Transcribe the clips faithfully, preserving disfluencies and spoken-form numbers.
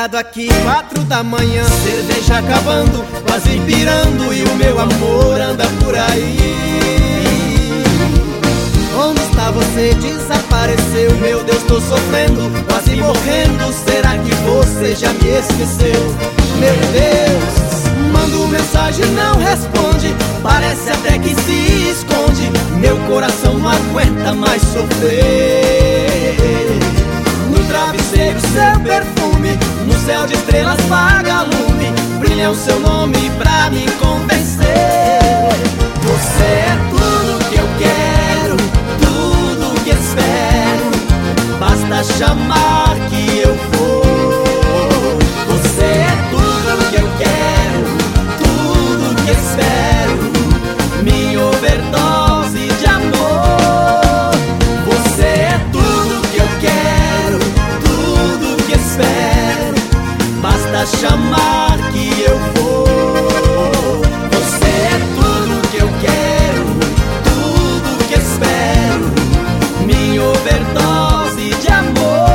sentado aqui, quatro da manhã, cerveja acabando, quase pirando, e o meu amor anda por aí. Onde está você? Desapareceu, meu Deus, tô sofrendo, quase morrendo. Será que você já me esqueceu? Meu Deus, mando mensagem, não responde, parece até que se esconde. Meu coração não aguenta mais sofrer. No travesseiro seu perfume, no céu de estrelas vaga-lume, brilha o seu nome pra me convencer. Você é tudo que eu quero, tudo que espero, basta chamar que eu vou. Você é tudo que eu quero, tudo que espero, minha overdose de amor. Você é tudo que eu quero, tudo que espero, basta chamar que eu vou. Você é tudo que eu quero, tudo que espero, minha overdose de amor.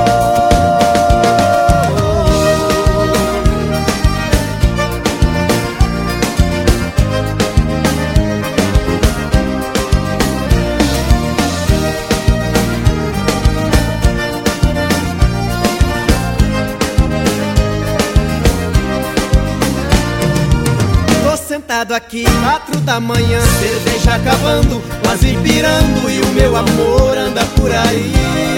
Sentado aqui, quatro da manhã, cerveja acabando, quase pirando, e o meu amor anda por aí.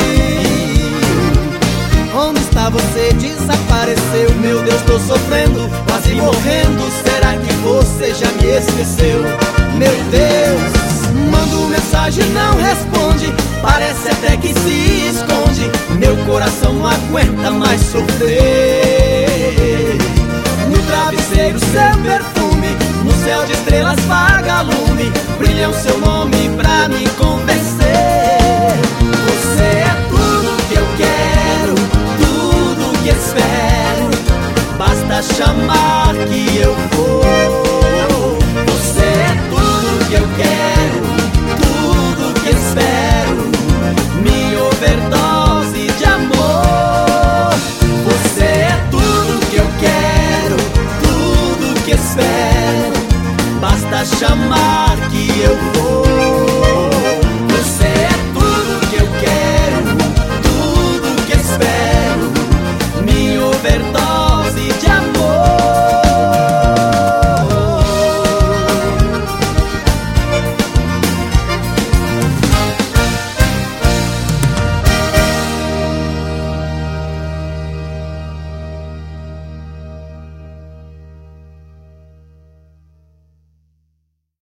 Onde está você? Desapareceu, meu Deus, tô sofrendo, quase morrendo. Será que você já me esqueceu? Meu Deus, mando mensagem, não responde, parece até que se esconde. Meu coração não aguenta mais sofrer. No travesseiro seu perfume, no céu de estrelas vaga-lume, brilha o seu nome pra me convencer. Você é tudo que eu quero, tudo que espero, basta chamar que eu vou. Você é tudo que eu quero, tudo que espero, minha overdose de amor. Você é tudo que eu quero, tudo que espero, basta chamar que eu vou.